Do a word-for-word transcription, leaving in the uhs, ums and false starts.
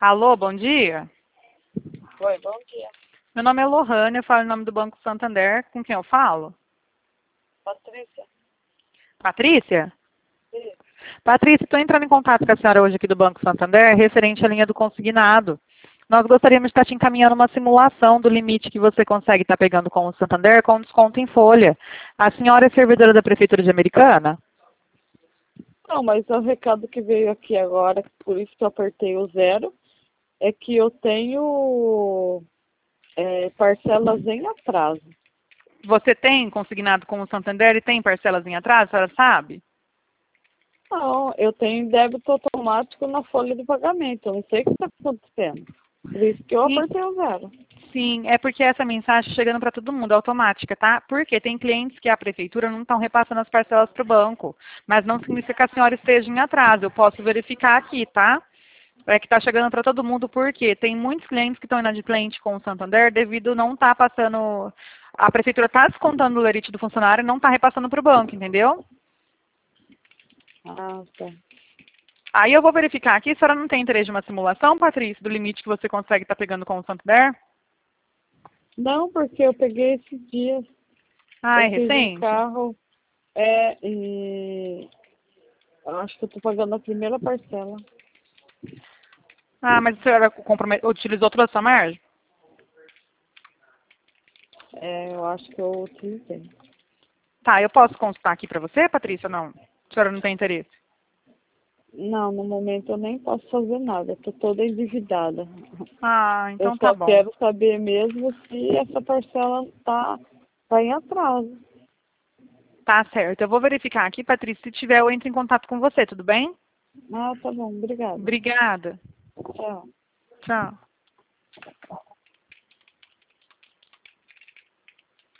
Alô, bom dia. Oi, bom dia. Meu nome é Lohane, eu falo em nome do Banco Santander. Com quem eu falo? Patrícia? Patrícia? Sim. Patrícia, estou entrando em contato com a senhora hoje aqui do Banco Santander, referente à linha do consignado. Nós gostaríamos de estar te encaminhando uma simulação do limite que você consegue estar pegando com o Santander com desconto em folha. A senhora é servidora da Prefeitura de Americana? Não, mas o recado que veio aqui agora, por isso que eu apertei o zero, é que eu tenho é, parcelas em atraso. Você tem consignado com o Santander e tem parcelas em atraso, a senhora sabe? Não, eu tenho débito automático na folha de pagamento. Eu não sei o que está acontecendo. Por isso que eu Sim, apertei o zero. sim, é porque essa mensagem chegando para todo mundo, automática, tá? Porque tem clientes que a prefeitura não estão repassando as parcelas para o banco, mas não significa que a senhora esteja em atraso. Eu posso verificar aqui, tá? É que está chegando para todo mundo porque tem muitos clientes que estão inadimplentes com o Santander devido não estar passando, a prefeitura está descontando o lerite do funcionário e não está repassando para o banco, entendeu? Ah, tá. Aí eu vou verificar aqui, a senhora não tem interesse de uma simulação, Patrícia, do limite que você consegue estar pegando com o Santander? Não, porque eu peguei esses dias. Ah, Eu é fiz um recente? carro, é, e eu acho que eu estou pagando a primeira parcela. Ah, mas a senhora comprome- utilizou toda a sua margem? É, eu acho que eu utilizei. Tá, eu posso consultar aqui para você, Patrícia, ou não? A senhora não tem interesse? Não, no momento eu nem posso fazer nada, estou toda endividada. Ah, Eu então tá só bom. quero saber mesmo se essa parcela está tá em atraso. Tá certo. Eu vou verificar aqui, Patrícia. Se tiver, eu entro em contato com você, tudo bem? Ah, tá bom, obrigada. Obrigada. Tchau. Tchau.